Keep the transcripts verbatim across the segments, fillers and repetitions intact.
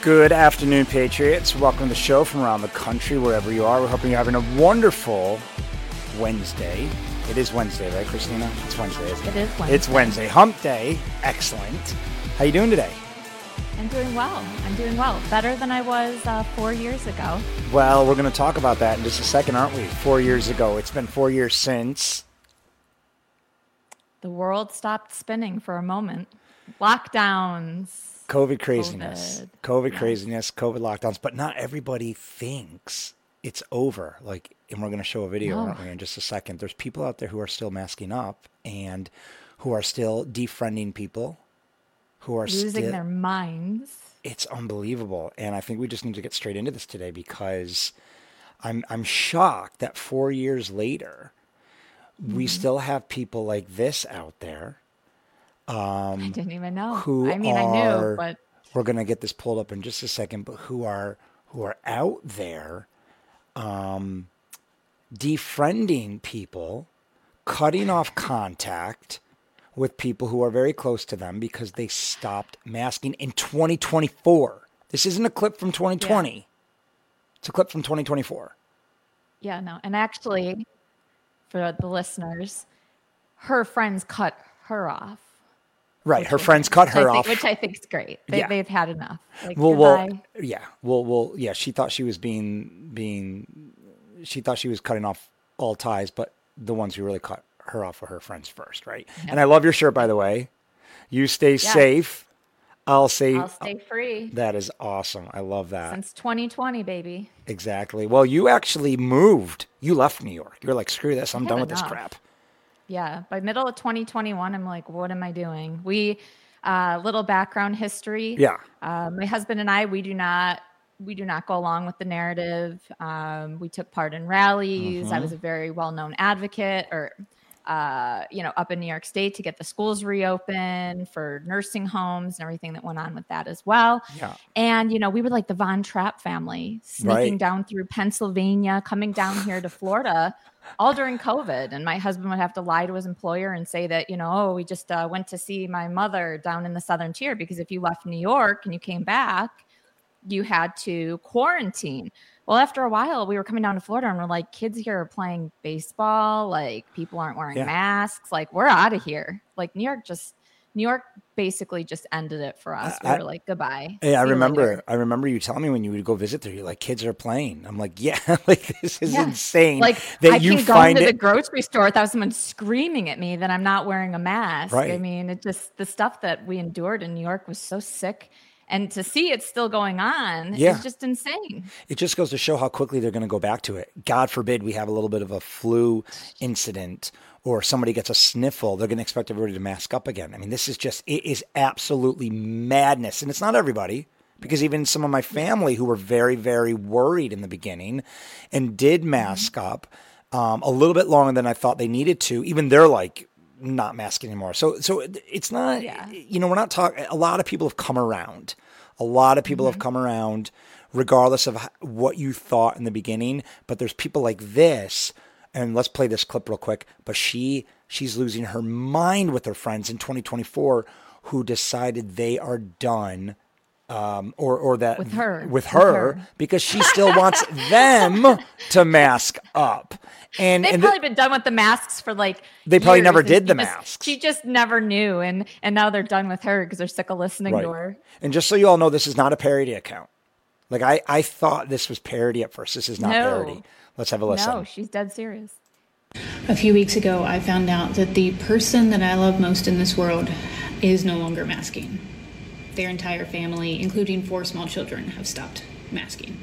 Good afternoon, Patriots. Welcome to the show from around the country, wherever you are. We're hoping you're having a wonderful Wednesday. It is Wednesday, right, Christina? It's Wednesday, isn't it? It is Wednesday. It's Wednesday. Hump day. Excellent. How you doing today? I'm doing well. I'm doing well. Better than I was uh, four years ago. Well, we're going to talk about that in just a second, aren't we? Four years ago. It's been four years since. The world stopped spinning for a moment. Lockdowns. COVID craziness. COVID, COVID yes. craziness, COVID lockdowns. But not everybody thinks it's over. Like, and we're going to show a video, No. aren't we, in just a second. There's people out there who are still masking up and who are still defriending people, who are Losing still, their minds. It's unbelievable. And I think we just need to get straight into this today because I'm I'm shocked that four years later, mm-hmm. we still have people like this out there. Um, I didn't even know. Who I mean, are, I knew, but we're going to get this pulled up in just a second, but who are who are out there um, defriending people, cutting off contact with people who are very close to them because they stopped masking in twenty twenty-four. This isn't a clip from twenty twenty. Yeah. It's a clip from twenty twenty-four. Yeah, no. And actually, for the listeners, her friends cut her off. Right, her friends cut her think, off, which I think is great. They, yeah. They've had enough. Like, well, well, yeah, well, well, yeah. She thought she was being being. She thought she was cutting off all ties, but the ones who really cut her off were her friends first, right? Yeah. And I love your shirt, by the way. You stay yeah. safe. I'll say. I'll stay free. That is awesome. I love that. Since twenty twenty, baby. Exactly. Well, you actually moved. You left New York. You're like, screw this. I'm done with enough. this crap. Yeah. By middle of twenty twenty-one, I'm like, what am I doing? We, uh, little background history. Yeah. Uh, my husband and I, we do not, we do not go along with the narrative. Um, we took part in rallies. Mm-hmm. I was a very well-known advocate or, uh, you know, up in New York State to get the schools reopened for nursing homes and everything that went on with that as well. Yeah. And, you know, we were like the Von Trapp family sneaking right. down through Pennsylvania, coming down here to Florida. All during COVID. And my husband would have to lie to his employer and say that, you know, oh, we just uh, went to see my mother down in the Southern Tier, because if you left New York and you came back, you had to quarantine. Well, after a while, we were coming down to Florida and we're like, kids here are playing baseball. Like, people aren't wearing yeah. masks. Like, we're out of here. Like, New York just, New York basically just ended it for us. We I, were like, goodbye. Hey, I remember, I remember you telling me when you would go visit there, you're like, kids are playing. I'm like, yeah, like this is yeah. insane. Like, that I you can find go into it- the grocery store without someone screaming at me that I'm not wearing a mask. Right. I mean, it just, the stuff that we endured in New York was so sick. And to see it still going on yeah. is just insane. It just goes to show how quickly they're going to go back to it. God forbid we have a little bit of a flu incident or somebody gets a sniffle, they're going to expect everybody to mask up again. I mean, this is just, it is absolutely madness. And it's not everybody, because even some of my family who were very, very worried in the beginning and did mask mm-hmm. up um, a little bit longer than I thought they needed to, even they're like, not masking anymore. So, so it's not, yeah. you know, we're not talking, a lot of people have come around. A lot of people mm-hmm. have come around regardless of what you thought in the beginning, but there's people like this, and let's play this clip real quick, but she, she's losing her mind with her friends in twenty twenty-four who decided they are done Um, or, or that with her, with her, with her. because she still wants them to mask up. And they've and probably the, been done with the masks for like they probably years. never did the she masks. Just, she just never knew, and and now they're done with her because they're sick of listening right. to her. And just so you all know, this is not a parody account. Like I, I thought this was parody at first. This is not no. parody. Let's have a listen. No, she's dead serious. A few weeks ago, I found out that the person that I love most in this world is no longer masking. Their entire family, including four small children, have stopped masking.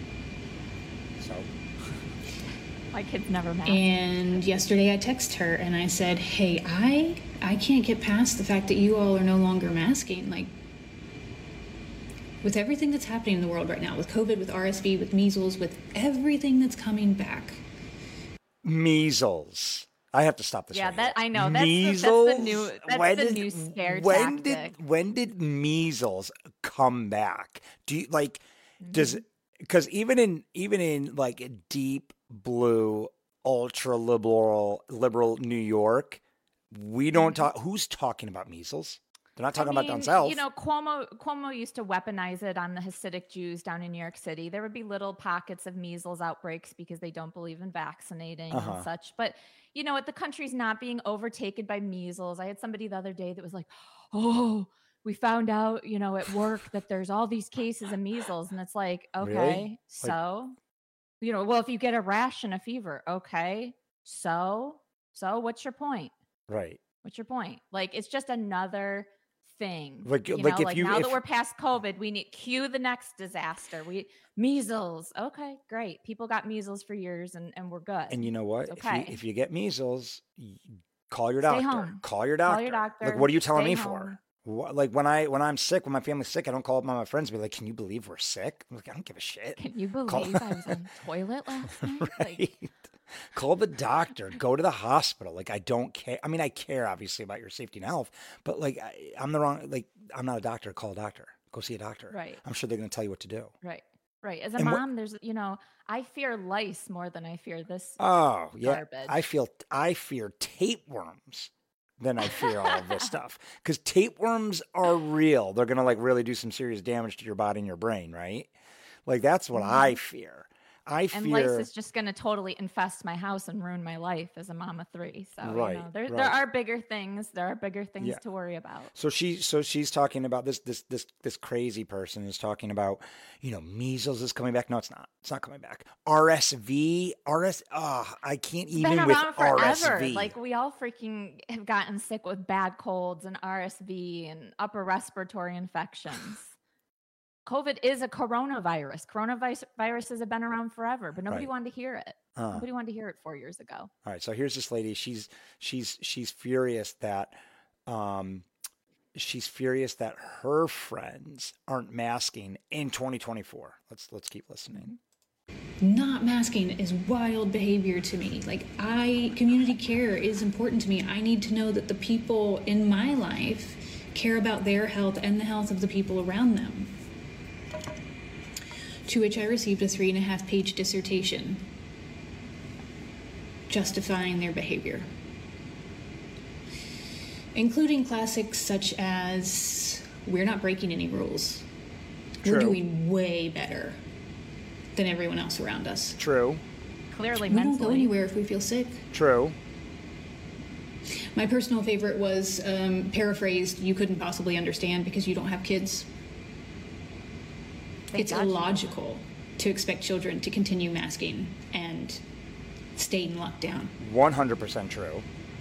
So, my kids never mask. And yesterday I texted her and I said, hey, I I can't get past the fact that you all are no longer masking. Like, with everything that's happening in the world right now, with COVID, with R S V, with measles, with everything that's coming back. Measles. I have to stop this. Yeah, right that here. I know. That's, measles. The, that's the new. That's when the did, new scare when tactic. did when did measles come back? Do you like? Mm-hmm. Does because even in even in like deep blue, ultra liberal liberal New York, we don't talk. Who's talking about measles? They're not talking I mean, about down south. You know, Cuomo Cuomo used to weaponize it on the Hasidic Jews down in New York City. There would be little pockets of measles outbreaks because they don't believe in vaccinating Uh-huh. and such. But you know what? The country's not being overtaken by measles. I had somebody the other day that was like, "Oh, we found out, you know, at work that there's all these cases of measles," and it's like, okay, Really? so, you know, well, if you get a rash and a fever, okay, so, so, what's your point? Right. What's your point? Like, it's just another thing. Like- you like know, if like you- now if- that we're past COVID, we need cue the next disaster. We measles. Okay, great. People got measles for years, and and we're good. And you know what? It's okay. If you if you get measles, y- call your Stay doctor. home. Call your doctor. Call your doctor. Like, what are you telling Stay me for? home. What, like when I when I'm sick, when my family's sick, I don't call up my friends and be like, "Can you believe we're sick?" I'm like, I don't give a shit. Can you believe Call- I was on the toilet last night? Like, Right. Call the doctor. Go to the hospital. Like, I don't care. I mean, I care obviously about your safety and health, but like, I, I'm the wrong. Like, I'm not a doctor. Call a doctor. Go see a doctor. Right. I'm sure they're going to tell you what to do. right, right. As a And what- mom, there's you know, I fear lice more than I fear this. Oh yeah. Garbage. I feel. I fear tapeworms. Then I fear all of this stuff because tapeworms are real. They're going to like really do some serious damage to your body and your brain, right? Like that's what I fear. I And fear. lice is just going to totally infest my house and ruin my life as a mom of three. So Right, you know, there right. there are bigger things. There are bigger things Yeah. to worry about. So she, so she's talking about this, this, this, this crazy person is talking about, you know, measles is coming back. No, it's not. It's not coming back. R S V, R S. Oh, I can't It's even been with around R forever. S V. Like we all freaking have gotten sick with bad colds and R S V and upper respiratory infections. COVID is a coronavirus. Coronaviruses have been around forever, but nobody Right. wanted to hear it. Uh. Nobody wanted to hear it four years ago. All right. So here's this lady. She's she's she's furious that um she's furious that her friends aren't masking in twenty twenty-four. Let's let's keep listening. Not masking is wild behavior to me. Like, I, community care is important to me. I need to know that the people in my life care about their health and the health of the people around them. To which I received a three and a half page dissertation justifying their behavior, including classics such as, we're not breaking any rules. True. We're doing way better than everyone else around us. True. Clearly, We don't go mentally. anywhere if we feel sick. True. My personal favorite was um, paraphrased, you couldn't possibly understand because you don't have kids. Thank It's God you illogical to expect children to continue masking and stay in lockdown. one hundred percent true.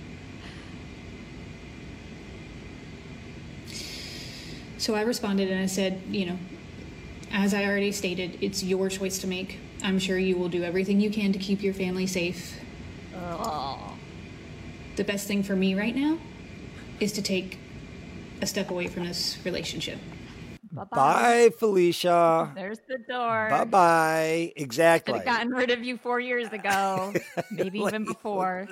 So I responded and I said, you know, as I already stated, it's your choice to make. I'm sure you will do everything you can to keep your family safe. Oh. The best thing for me right now is to take a step away from this relationship. Bye-bye. Bye, Felicia. There's the door. Bye bye. Could Exactly. have gotten rid of you four years ago, maybe even before.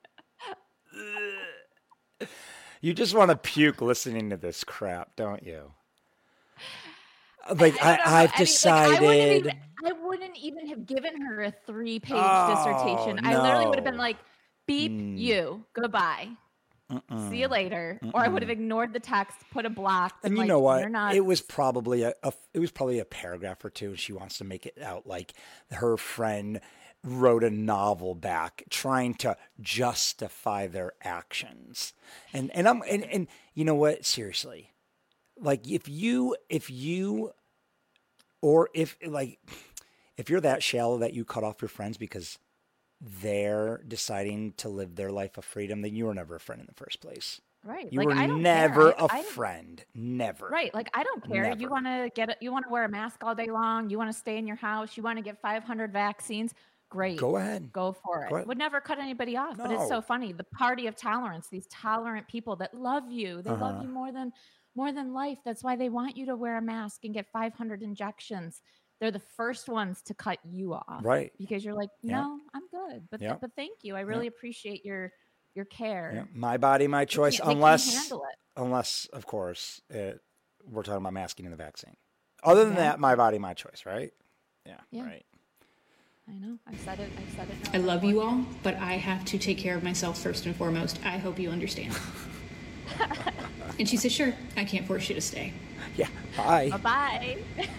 You just want to puke listening to this crap, don't you? Like I, I don't know, I've any- decided. Like, I, wouldn't even, I wouldn't even have given her a three-page Oh, dissertation. I literally would have no. been like, "Beep you, goodbye, see you later," or I would have ignored the text, put a block. been And you like, know what? "You're not." It was probably a, a it was probably a paragraph or two, and she wants to make it out like her friend wrote a novel back trying to justify their actions. And and I'm and, and you know what? Seriously. Like if you if you or if like if you're that shallow that you cut off your friends because they're deciding to live their life of freedom, then you were never a friend in the first place. right. You like, were I don't never care. I- a I don't- friend. Never. Right. Like, I don't care. Never. You want to get it. You want to wear a mask all day long. You want to stay in your house. You want to get five hundred vaccines. Great. Go ahead. Go for it. Go ahead. Would never cut anybody off. But it's No. so funny. The party of tolerance, these tolerant people that love you. They Uh-huh. love you more than more than life. That's why they want you to wear a mask and get five hundred injections. They're the first ones to cut you off. Right. Because you're like, Yeah. no, I'm good. But Yeah. but thank you. I really appreciate your your care. Yeah, my body, my choice. can't- they can't Unless, handle it. unless of course, it, we're talking about masking and the vaccine. Other than that, my body, my choice. Right? Yeah. Yeah. Right. I know. I've said it. I've said it. I love you all, but I have to take care of myself first and foremost. I hope you understand. And she said, sure, I can't force you to stay. Yeah, bye. Bye-bye.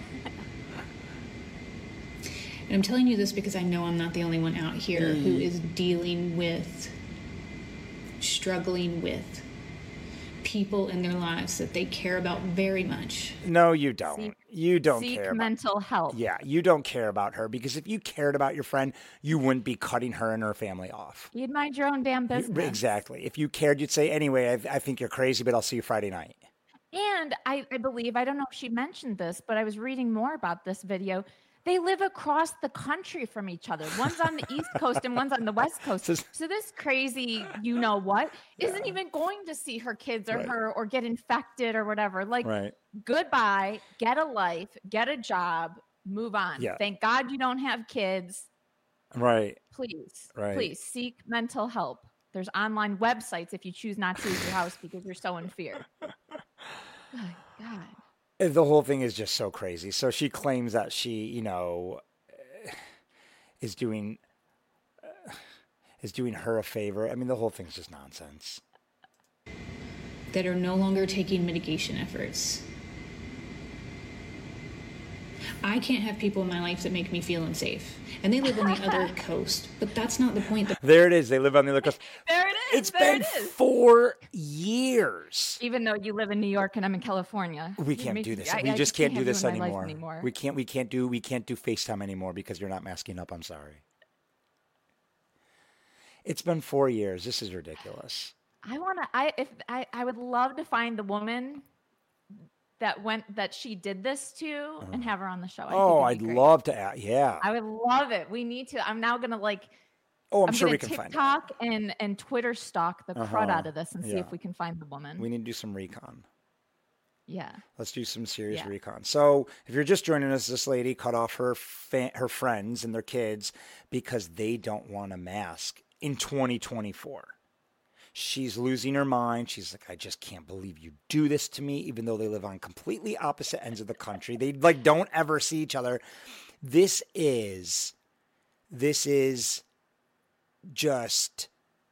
And I'm telling you this because I know I'm not the only one out here mm. who is dealing with, struggling with people in their lives that they care about very much. No, you don't. Seek, you don't seek care. mental about, health. Yeah, you don't care about her because if you cared about your friend, you wouldn't be cutting her and her family off. You'd mind your own damn business. You, exactly. If you cared, you'd say, anyway, I, I think you're crazy, but I'll see you Friday night. And I, I believe, I don't know if she mentioned this, but I was reading more about this video. They live across the country from each other. One's on the East Coast and one's on the West Coast. So this crazy, you know what, isn't yeah. even going to see her kids or right. her or get infected or whatever. Like, right. goodbye, get a life, get a job, move on. Yeah. Thank God you don't have kids. Right. Please, right. please seek mental help. There's online websites if you choose not to leave your house because you're so in fear. Oh, God. The whole thing is just so crazy. So she claims that she, you know, is doing uh, is doing her a favor. I mean, the whole thing's just nonsense. That are no longer taking mitigation efforts. I can't have people in my life that make me feel unsafe. And they live on the other coast. But that's not the point. There it is. They live on the other coast. There it is. It's there been it is. four years. Even though you live in New York and I'm in California. We can't make, do this. I, we I just can't, can't do this anymore. anymore. We can't we can't do we can't do FaceTime anymore because you're not masking up. I'm sorry. It's been four years. This is ridiculous. I wanna I if I, I would love to find the woman that went that she did this to uh, and have her on the show. I oh, I'd great. love to add, yeah. I would love it. We need to. I'm now gonna like Oh, I'm, I'm sure we can TikTok find TikTok and and Twitter stalk the uh-huh. crud out of this and yeah. see if we can find the woman. We need to do some recon. Yeah. Let's do some serious yeah. recon. So if you're just joining us, this lady cut off her fa- her friends and their kids because they don't want a mask in twenty twenty-four. She's losing her mind. She's like, I just can't believe you do this to me, even though they live on completely opposite ends of the country. They like don't ever see each other. This is, this is just,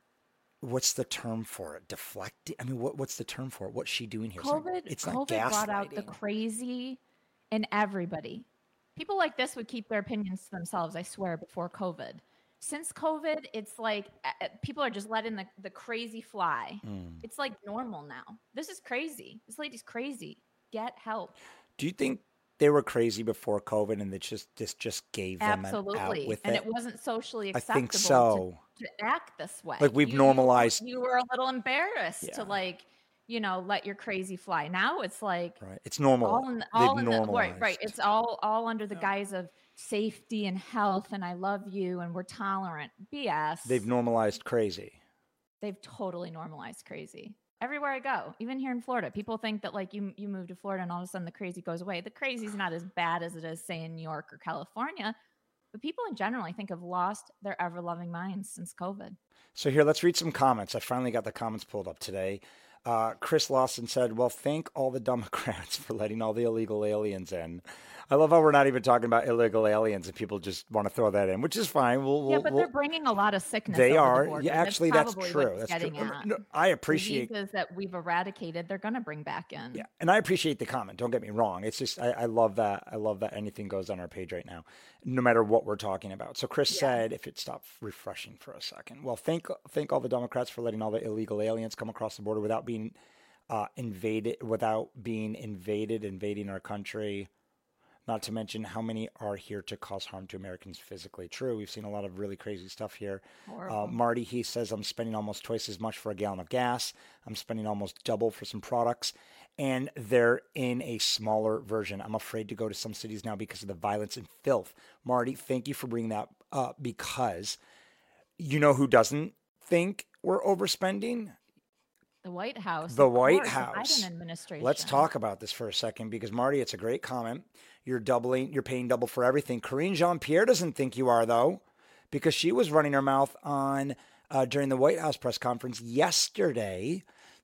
what's the term for it? Deflecting? I mean, what, what's the term for it? What's she doing here? COVID, it's not, it's COVID not brought out the crazy in everybody. People like this would keep their opinions to themselves, I swear, before COVID. Since COVID, it's like uh, people are just letting the, the crazy fly. Mm. It's like normal now. This is crazy. This lady's crazy. Get help. Do you think they were crazy before COVID and it just this just gave them Absolutely. an out with and it? it wasn't socially acceptable I think so. to, to act this way. Like we've you, normalized. You, you were a little embarrassed yeah. to like, you know, let your crazy fly. Now it's like right. It's normal. All in, all They've in normalized. The, right, right. It's all all under the yeah. guise of safety and health and I love you and we're tolerant. B S. They've normalized crazy. They've totally normalized crazy. Everywhere I go, even here in Florida, people think that like you you move to Florida and all of a sudden the crazy goes away. The crazy's not as bad as it is, say, in New York or California. But people in general, I think, have lost their ever-loving minds since COVID. So here, let's read some comments. I finally got the comments pulled up today. Uh, Chris Lawson said, well, thank all the Democrats for letting all the illegal aliens in. I love how we're not even talking about illegal aliens and people just want to throw that in, which is fine. We'll, we'll, yeah, but we'll, they're bringing a lot of sickness They over are. the border. Yeah, actually, that's, that's true. That's true. At. No, I appreciate diseases that we've eradicated. They're going to bring back in. Yeah, and I appreciate the comment. Don't get me wrong. It's just I, I love that. I love that anything goes on our page right now, no matter what we're talking about. So Chris yeah. said, if it stopped refreshing for a second. Well, thank thank all the Democrats for letting all the illegal aliens come across the border without being uh, invaded, without being invaded, invading our country. Not to mention how many are here to cause harm to Americans physically. True, we've seen a lot of really crazy stuff here. Uh, Marty, he says, I'm spending almost twice as much for a gallon of gas. I'm spending almost double for some products. And they're in a smaller version. I'm afraid to go to some cities now because of the violence and filth. Marty, thank you for bringing that up because you know who doesn't think we're overspending? The White House. The White course, House. The Biden administration. Let's talk about this for a second because, Marty, it's a great comment. You're doubling, you're paying double for everything. Karine Jean-Pierre doesn't think you are, though, because she was running her mouth on uh, during the White House press conference yesterday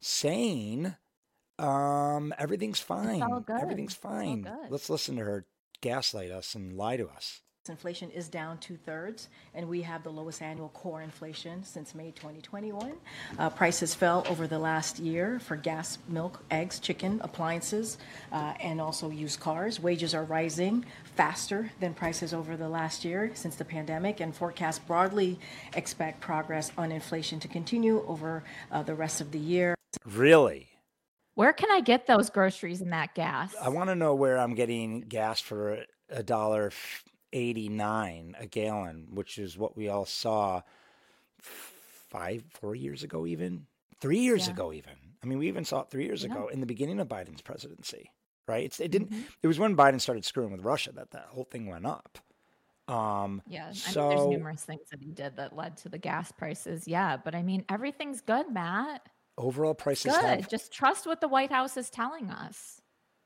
saying um, everything's fine. It's all good. Everything's fine. It's all good. Let's listen to her gaslight us and lie to us. Inflation is down two-thirds, and we have the lowest annual core inflation since May twenty twenty-one. Uh, prices fell over the last year for gas, milk, eggs, chicken, appliances, uh, and also used cars. Wages are rising faster than prices over the last year since the pandemic, and forecasts broadly expect progress on inflation to continue over uh, the rest of the year. Really? Where can I get those groceries and that gas? I want to know where I'm getting gas for a dollar eighty-nine a gallon, which is what we all saw five, four years ago, even three years yeah. ago, even. I mean, we even saw it three years yeah. ago in the beginning of Biden's presidency, right? It's, it didn't, mm-hmm. it was when Biden started screwing with Russia that that whole thing went up. Um, yeah. I so, mean, there's numerous things that he did that led to the gas prices. Yeah. But I mean, everything's good, Matt. Overall prices good. Have, just trust what the White House is telling us.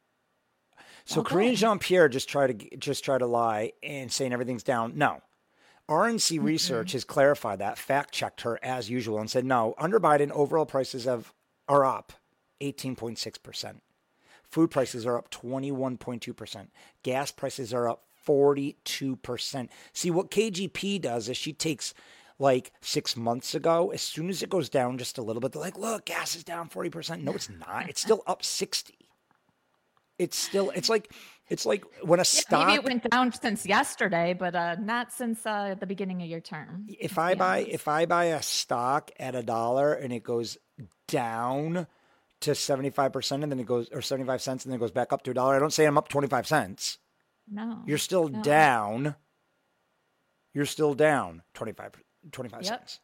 So okay. Karine Jean-Pierre just try to just try to lie and saying everything's down. No. R N C mm-hmm. Research has clarified that, fact-checked her as usual, and said, no, under Biden, overall prices have are up eighteen point six percent. Food prices are up twenty-one point two percent. Gas prices are up forty-two percent. See, what K G P does is she takes, like, six months ago, as soon as it goes down just a little bit, they're like, look, gas is down forty percent. No, it's not. It's still up sixty. It's still, it's like, it's like when a yeah, stock. Maybe it went down since yesterday, but uh, not since uh, the beginning of your term. If I buy, honest. if I buy a stock at a dollar and it goes down to seventy-five percent and then it goes, or seventy-five cents and then it goes back up to a dollar, I don't say I'm up twenty-five cents. No. You're still no. down. You're still down twenty-five, twenty-five yep. cents.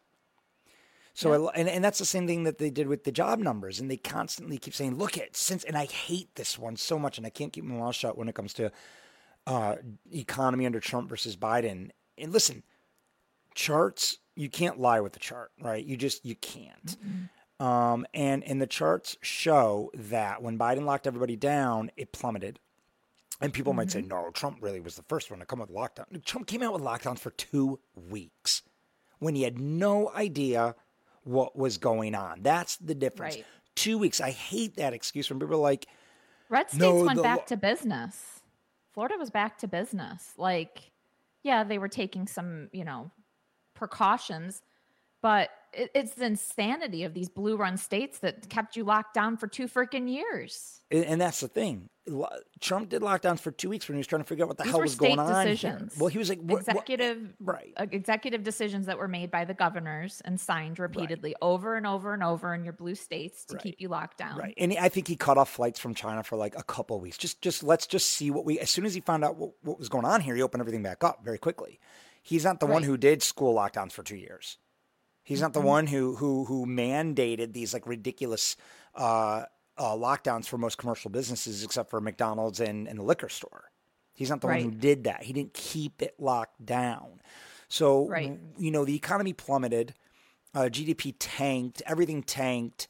So, yep. and, and that's the same thing that they did with the job numbers. And they constantly keep saying, look at since, and I hate this one so much. And I can't keep my mouth shut when it comes to uh, economy under Trump versus Biden. And listen, charts, you can't lie with the chart, right? You just, you can't. Mm-hmm. Um, and, and the charts show that when Biden locked everybody down, it plummeted. And people mm-hmm. might say, no, Trump really was the first one to come with lockdown. Trump came out with lockdowns for two weeks when he had no idea what was going on. That's the difference. Right. Two weeks. I hate that excuse when people are like, red states no, went the, back to business. Florida was back to business. Like, yeah, they were taking some, you know, precautions, but it, it's the insanity of these blue run states that kept you locked down for two freaking years. And, and that's the thing. Trump did lockdowns for two weeks when he was trying to figure out what the These hell were was state going on decisions. here. Well, he was like, what, executive, what? right. uh, executive decisions that were made by the governors and signed repeatedly right. over and over and over in your blue states to right. keep you locked down. Right. And I think he cut off flights from China for like a couple of weeks. Just, just let's just see what we, as soon as he found out what, what was going on here, he opened everything back up very quickly. He's not the right. one who did school lockdowns for two years. He's not the mm-hmm. one who, who, who mandated these like ridiculous, uh, Uh, lockdowns for most commercial businesses except for McDonald's and, and the liquor store. He's not the right. one who did that. He didn't keep it locked down. So, right. you know, the economy plummeted. Uh, G D P tanked. Everything tanked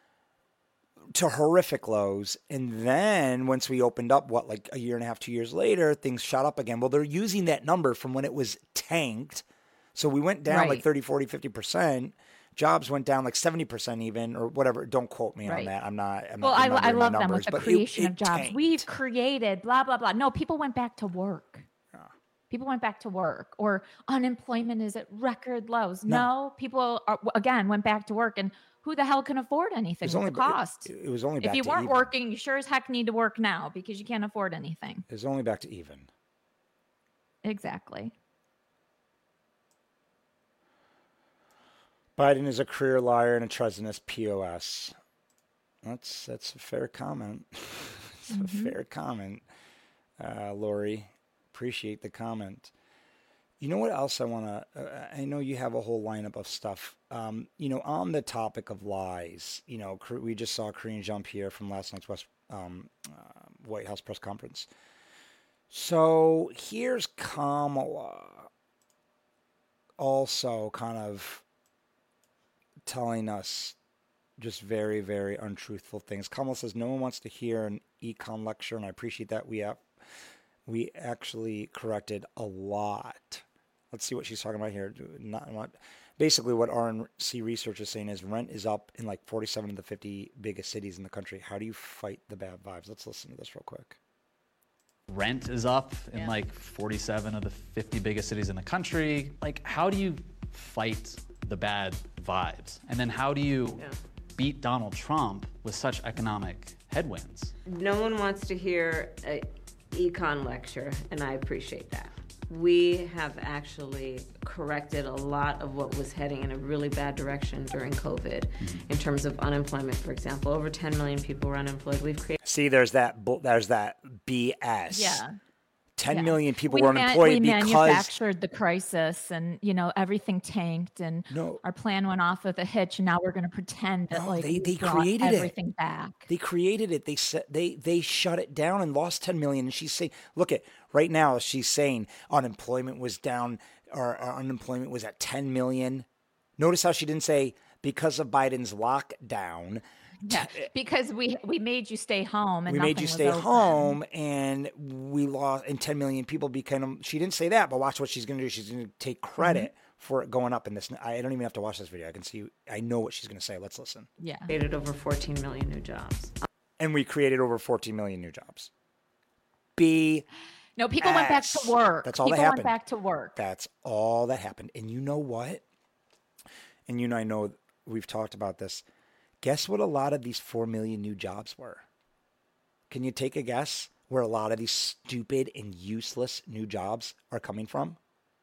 to horrific lows. And then once we opened up, what, like a year and a half, two years later, things shot up again. Well, they're using that number from when it was tanked. So we went down right. like thirty, forty, fifty percent. Jobs went down like seventy percent even, or whatever. Don't quote me right. on that. I'm not. I'm well, not I, I love numbers, them with the creation it, it of jobs. Tanked. We've created blah, blah, blah. No, people went back to work. Yeah. People went back to work, or unemployment is at record lows. No, no people, are, again, went back to work. And who the hell can afford anything with only, the cost? It, it was only back If you to weren't even. working, you sure as heck need to work now because you can't afford anything. It was only back to even. Exactly. Biden is a career liar and a treasonous P O S. That's that's a fair comment. It's mm-hmm. a fair comment, uh, Lori. Appreciate the comment. You know what else I want to, uh, I know you have a whole lineup of stuff. Um, you know, on the topic of lies, you know, we just saw Karine Jean-Pierre from last night's West, um, uh, White House press conference. So here's Kamala also kind of telling us just very, very untruthful things. Kamala says no one wants to hear an econ lecture, and I appreciate that. We have, we actually corrected a lot. Let's see what she's talking about here. Not, not basically what R N C research is saying is rent is up in like forty-seven of the fifty biggest cities in the country. How do you fight the bad vibes? Let's listen to this real quick. rent is up in Yeah. like forty-seven of the fifty biggest cities in the country. Like, how do you fight the bad vibes? And then how do you Yeah. beat Donald Trump with such economic headwinds? No one wants to hear an econ lecture, and I appreciate that. We have actually corrected a lot of what was heading in a really bad direction during COVID mm-hmm. in terms of unemployment, for example. Over ten million people were unemployed. We've created... See, there's that bu- there's that B S. Yeah. ten yeah. million people we were unemployed man- we because... manufactured the crisis and, you know, everything tanked and no. our plan went off with a hitch and now we're going to pretend that no, like they, they brought created everything it. back. They created it. They set, they they shut it down and lost ten million. And she's saying, look at right now, she's saying unemployment was down or, or unemployment was at ten million. Notice how she didn't say because of Biden's lockdown. Yeah, because we we made you stay home and we made you stay open. home and we lost and ten million people became. She didn't say that, but watch what she's going to do. She's going to take credit mm-hmm. for it going up in this. I don't even have to watch this video. I can see. I know what she's going to say. Let's listen. Yeah, created over fourteen million new jobs, and we created over fourteen million new jobs. B. No, people S. went back to work. That's all people that happened. went back to work. That's all that happened. And you know what? And you know, I know we've talked about this. Guess what a lot of these four million new jobs were? Can you take a guess where a lot of these stupid and useless new jobs are coming from?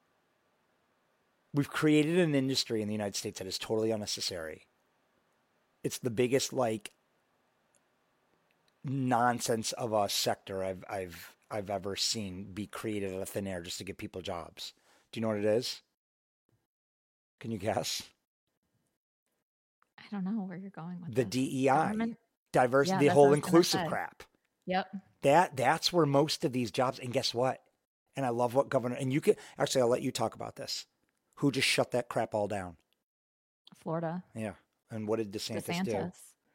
We've created an industry in the United States that is totally unnecessary. It's the biggest, like, nonsense of a sector I've I've I've ever seen be created out of thin air just to give people jobs. Do you know what it is? Can you guess? I don't know where you're going with the this. D E I, Government? diversity, Yeah, the whole that's what I was gonna inclusive say. crap. Yep. That that's where most of these jobs. And guess what? And I love what Governor. And you could actually, I'll let you talk about this. Who just shut that crap all down? Florida. Yeah. And what did DeSantis, DeSantis. do?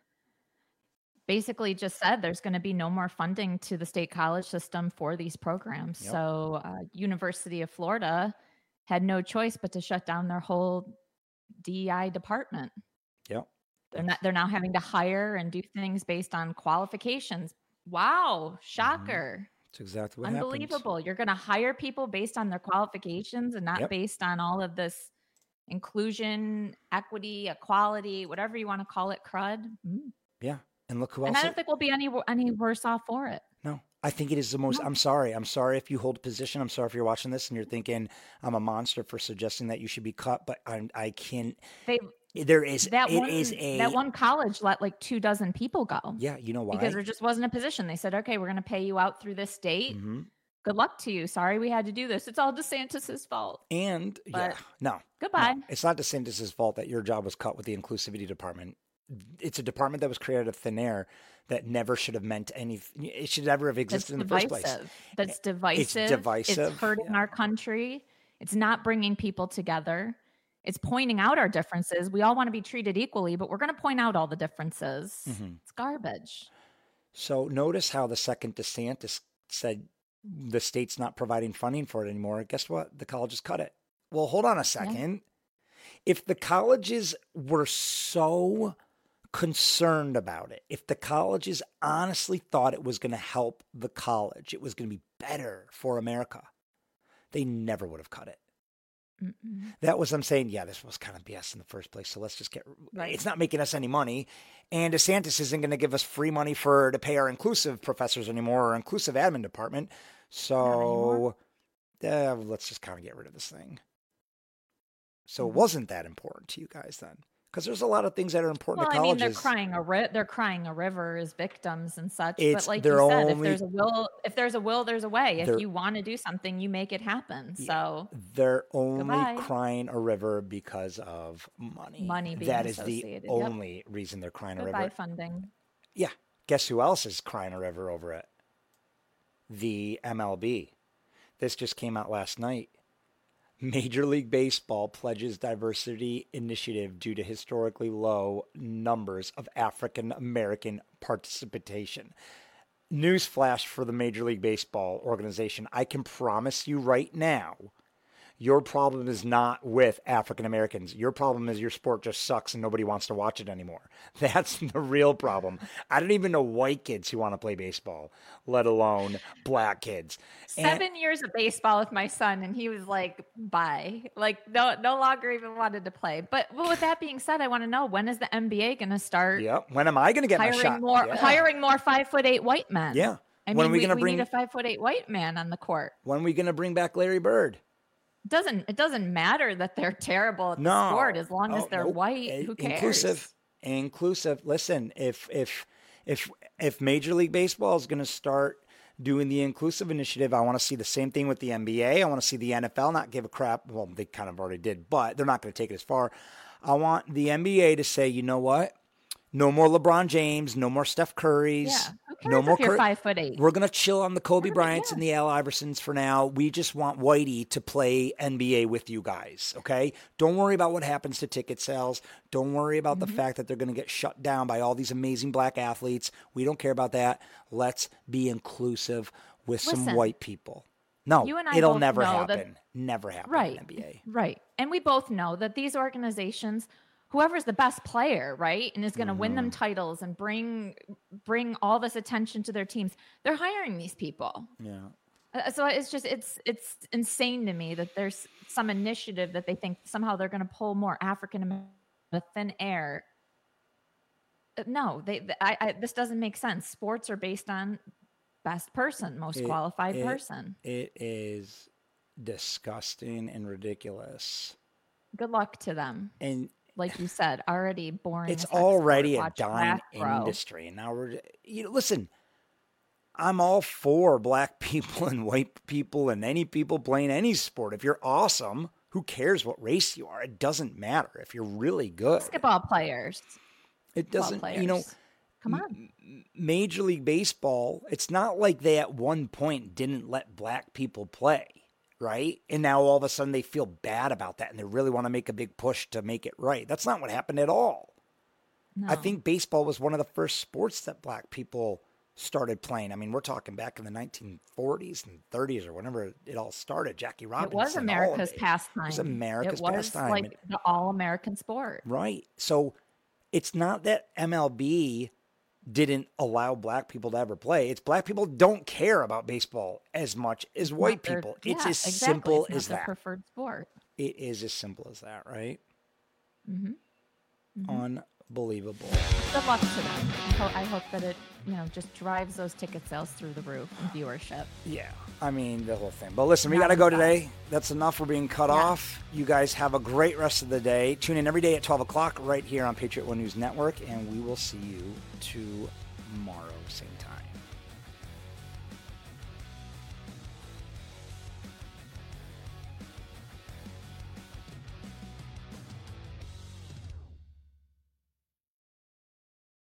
Basically just said there's going to be no more funding to the state college system for these programs. Yep. So uh, University of Florida had no choice but to shut down their whole D E I department. Yep. They're not. They're now having to hire and do things based on qualifications. Wow, shocker! That's exactly what Unbelievable. happens. You're going to hire people based on their qualifications and not Yep. based on all of this inclusion, equity, equality, whatever you want to call it, crud. Mm. Yeah. And look who And else. I don't think we'll be any any worse off for it. No, I think it is the most. No. I'm sorry. I'm sorry if you hold a position. I'm sorry if you're watching this and you're thinking I'm a monster for suggesting that you should be cut. But I, I can't. They There is. that it one is a. that one college let like two dozen people go. Yeah. You know why? Because there just wasn't a position. They said, okay, we're going to pay you out through this date. hmm Good luck to you. Sorry we had to do this. It's all DeSantis's fault. And But yeah, no. Goodbye. No, it's not DeSantis' fault that your job was cut with the inclusivity department. It's a department that was created out of thin air that never should have meant anything. It should never have That's existed in the divisive. first place. That's divisive. divisive, It's hurting yeah. our country. It's not bringing people together. It's pointing out our differences. We all want to be treated equally, but we're going to point out all the differences. Mhm. It's garbage. So notice how the second DeSantis said the state's not providing funding for it anymore. Guess what? The colleges cut it. Well, hold on a second. If the colleges were so concerned about it, if the colleges honestly thought it was going to help the college, it was going to be better for America, they never would have cut it. Mm-mm. That was, I'm saying, yeah, this was kind of B S in the first place. So let's just get, Right. it's not making us any money. And DeSantis isn't going to give us free money for, to pay our inclusive professors anymore or inclusive admin department. So uh, let's just kind of get rid of this thing. So it Mm-hmm. wasn't that important to you guys then? Because there's a lot of things that are important Well, to I mean, colleges. they're crying a ri- they're crying a river as victims and such. It's but like their you said, if only- there's a will, if there's a will, there's a way. They're- If you want to do something, you make it happen. So They're only Goodbye. crying a river because of money. Money being That is the associated, yep. only reason they're crying a goodbye river. funding. Yeah. Guess who else is crying a river over it? The M L B. This just came out last night. Major League Baseball pledges diversity initiative due to historically low numbers of African American participation. Newsflash for the Major League Baseball organization. I can promise you right now, Your problem is not with African Americans. Your problem is your sport just sucks and nobody wants to watch it anymore. That's the real problem. I don't even know white kids who want to play baseball, let alone black kids. Seven And, years of baseball with my son, and he was like, bye. Like, no, no longer even wanted to play. But well, with that being said, I want to know, when is the N B A going to start yeah. When am I going to get my hiring shot? more, Yeah. hiring more five foot eight white men? Yeah. I When mean, are we we, gonna we bring- need a five foot eight white man on the court. When are we going to bring back Larry Bird? It doesn't it doesn't matter that they're terrible at the No. sport as long as Oh, they're nope. white. Eh, Who cares? Inclusive. Inclusive. Listen, if if if if Major League Baseball is going to start doing the inclusive initiative, I want to see the same thing with the N B A. I want to see the N F L not give a crap. Well, they kind of already did, but they're not going to take it as far. I want the N B A to say, you know what? No more LeBron James, no more Steph Curry's, Yeah. Who cares no more if you're Cur- five foot eight? We're going to chill on the Kobe Bryants yeah. and the Al Iversons for now. We just want Whitey to play N B A with you guys, okay? Don't worry about what happens to ticket sales. Don't worry about Mm-hmm. the fact that they're going to get shut down by all these amazing black athletes. We don't care about that. Let's be inclusive with some Listen, white people. No, you and I it'll both never know that- happen. Never happen Right. in the N B A. Right. And we both know that these organizations, whoever's the best player, right, and is going to Mm-hmm. win them titles and bring bring all this attention to their teams, they're hiring these people. Yeah. Uh, So it's just it's it's insane to me that there's some initiative that they think somehow they're going to pull more African American out of thin air. Uh, No, they. th- I, I. This doesn't make sense. Sports are based on best person, most It- qualified it- person. It is disgusting and ridiculous. Good luck to them. And Like you said, already boring. it's as heck already sport. a Watch dying Black Bro. industry. And now we're, you know, listen, I'm all for black people and white people and any people playing any sport. If you're awesome, who cares what race you are? It doesn't matter. If you're really good, Basketball players. it Football doesn't, players. you know, Come on. Major League Baseball, it's not like they at one point didn't let black people play, right? And now all of a sudden they feel bad about that and they really want to make a big push to make it right. That's not what happened at all. No. I think baseball was one of the first sports that black people started playing. I mean, we're talking back in the nineteen forties and thirties or whenever it all started. Jackie it Robinson. was all of America's it. pastime. It was America's It was pastime. like the all-American sport. Right. So it's not that M L B didn't allow black people to ever play. It's black people don't care about baseball as much as white Not their- people. yeah, It's as exactly. simple It's not as their that. preferred sport. It is as simple as that, right? Mm-hmm. Unbelievable. Good luck to them. I, ho- I hope that it, you know, just drives those ticket sales through the roof and viewership. Yeah, I mean, the whole thing. But listen, we Not got to go enough. today. That's enough. We're being cut Yeah. off. You guys have a great rest of the day. Tune in every day at twelve o'clock right here on Patriot One News Network, and we will see you tomorrow, same time.